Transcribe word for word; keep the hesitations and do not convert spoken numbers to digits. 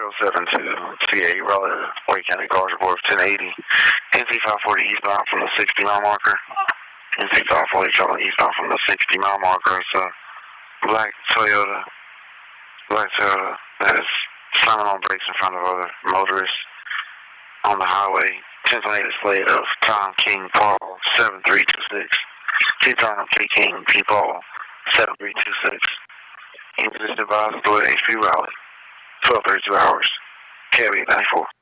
zero seven two C A Raleigh, Wake County Cars Report ten eighty. N C five forty eastbound from the sixty mile marker. N C five forty Charlie eastbound from the sixty mile marker. It's a black Toyota. Black Toyota that is slamming on brakes in front of other motorists on the highway. ten twenty display of Tom King Paul seven three two six. See Tom K. King P. Paul seven three two six. Incident advised to H P Raleigh. twelve thirty-two hours. K B ninety-four.